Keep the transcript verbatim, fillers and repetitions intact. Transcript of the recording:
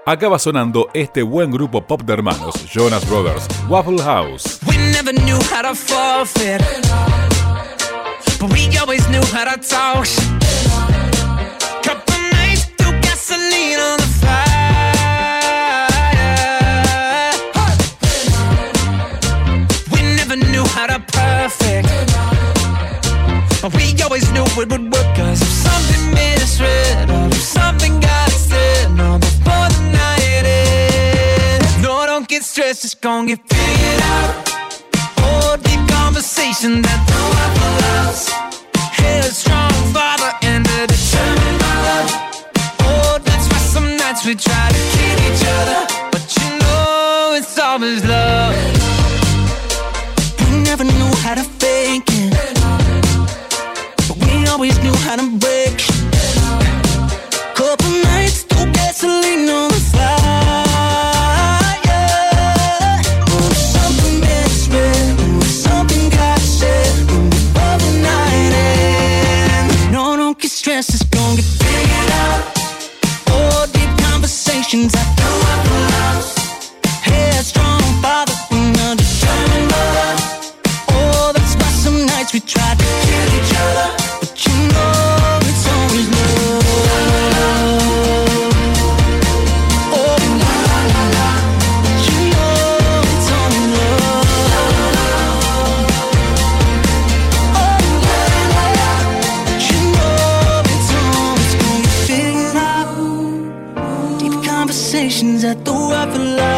Acaba sonando este buen grupo pop de hermanos, Jonas Brothers, Waffle House. We never knew how to forfeit, but we always knew how to talk. Couple nights threw gasoline on the fire. We never knew how to perfect, but we always knew it would work. Cause if something misread, or if something got said, no, before the night ends, no, don't get stressed, it's gonna get figured out. Oh, deep conversation that the Waffle House. Headstrong father and a determined mother. Oh, that's why some nights we try to kill each other, but you know it's always love. We never knew how to fake it, but we always knew how to break. Couple nights, threw gasoline on the fire. Oh, something misread, oh, something got said, oh, before the night ends. No, don't get stressed, it's gonna get figured out. Oh, deep conversations at the Waffle House. Headstrong father and a determined mother. Oh, that's why some nights we tried to kill each other, but you know it's always love. Oh, la la la, but you know it's always love. Oh, la la la, but you know it's always gonna get figured out. Deep conversations at the Waffle House.